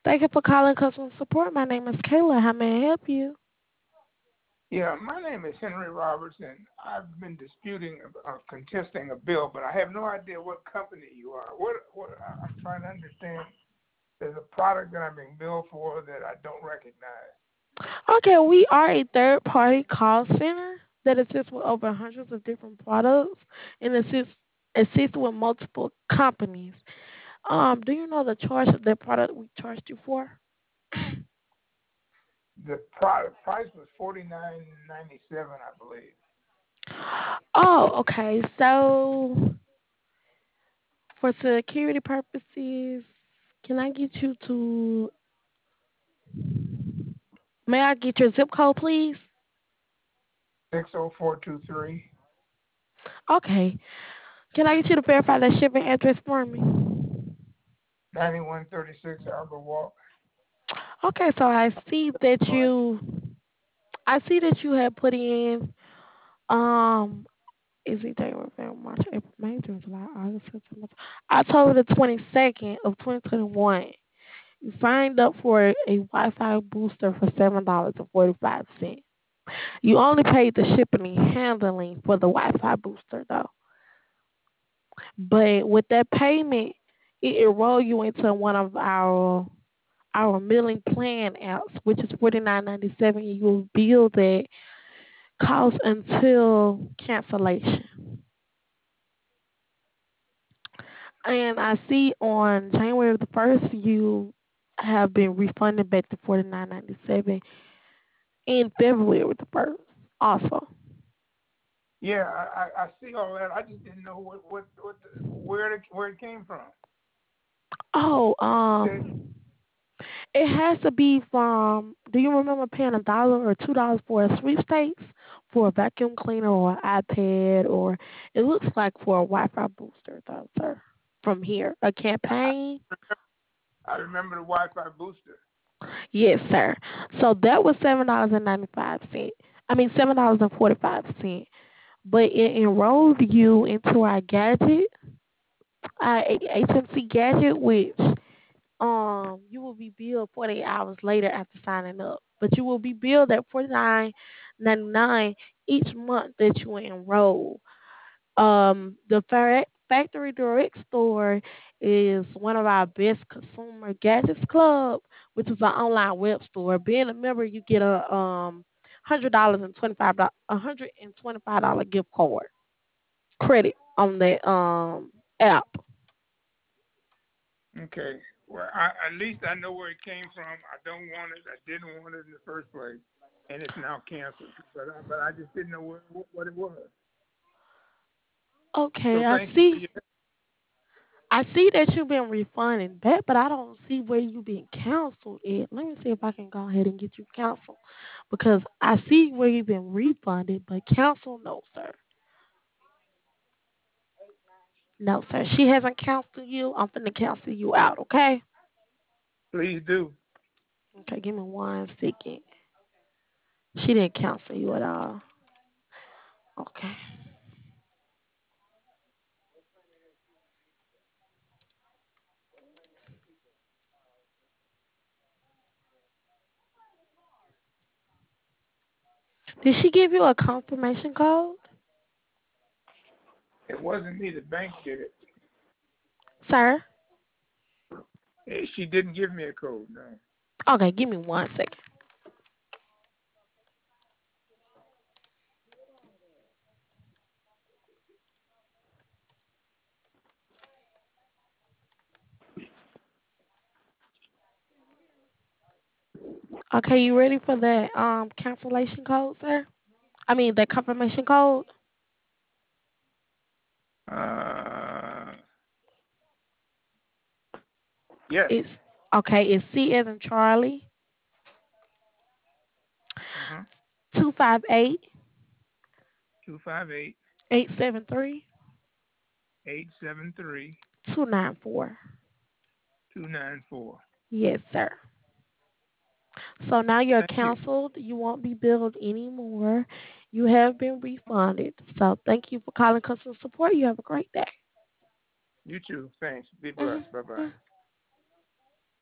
Thank you for calling customer support. My name is Kayla. How may I help you? Yeah, my name is Henry Roberts, and I've been disputing, contesting a bill, but I have no idea what company you are. I'm trying to understand. There's a product that I'm being billed for that I don't recognize. Okay, we are a third-party call center that assists with over hundreds of different products and assists with multiple companies. Do you know the charge of that product we charged you for? The product price was $49.97, I believe. Oh, okay. So for security purposes, can I get you to? May I get your zip code, please? 60423. Okay. Can I get you to verify that shipping address for me? 9136 Arbor Walk. Okay, so Right. I see that you have put in um is it January, February, March, April, May, June, July, August, September, October the 22nd of 2021. You signed up for a Wi-Fi booster for $7.45. You only paid the shipping and handling for the Wi-Fi booster though. But with that payment, it enroll you into one of our milling plan apps, which is $49.97. You will bill that cost until cancellation. And I see on January the 1st, you have been refunded back to $49.97 in February the 1st also. Yeah, I see all that. I just didn't know where it came from. Oh, Said it has to be from. Do you remember paying $1 or $2 for a sweepstakes for a vacuum cleaner or an iPad, or it looks like for a Wi-Fi booster, though, sir? From here, a I, campaign. I remember the Wi-Fi booster. Yes, sir. So that was $7.95. I mean $7.45. But it enrolled you into our gadget, our HMC gadget, which you will be billed 48 hours later after signing up. But you will be billed at $49.99 each month that you enroll. The Factory Direct store is one of our best consumer gadgets club, which is an online web store. Being a member, you get a $125 gift card credit on that app. Okay. Well, at least I know where it came from. I don't want it. I didn't want it in the first place, and it's now canceled. But I just didn't know what it was. Okay, So thank you for your. I see that you've been refunded back, but I don't see where you've been canceled at. Let me see if I can go ahead and get you canceled. Because I see where you've been refunded, but cancel, no, sir. No, sir. She hasn't canceled you. I'm finna cancel you out, okay? Please do. Okay, give me 1 second. She didn't cancel you at all. Okay. Did she give you a confirmation code? It wasn't me. The bank did it. Sir? She didn't give me a code. No. Okay, give me 1 second. Okay, you ready for that cancellation code, sir? I mean the confirmation code? Uh. Yes. It's okay. It's C as in Charlie, Uh-huh. 258 258 873 873 294. 294. Yes, sir. So now you're Thank you. canceled. You won't be billed anymore. You have been refunded. So thank you for calling customer support. You have a great day. You too. Thanks. Be Hmm. blessed. Bye bye.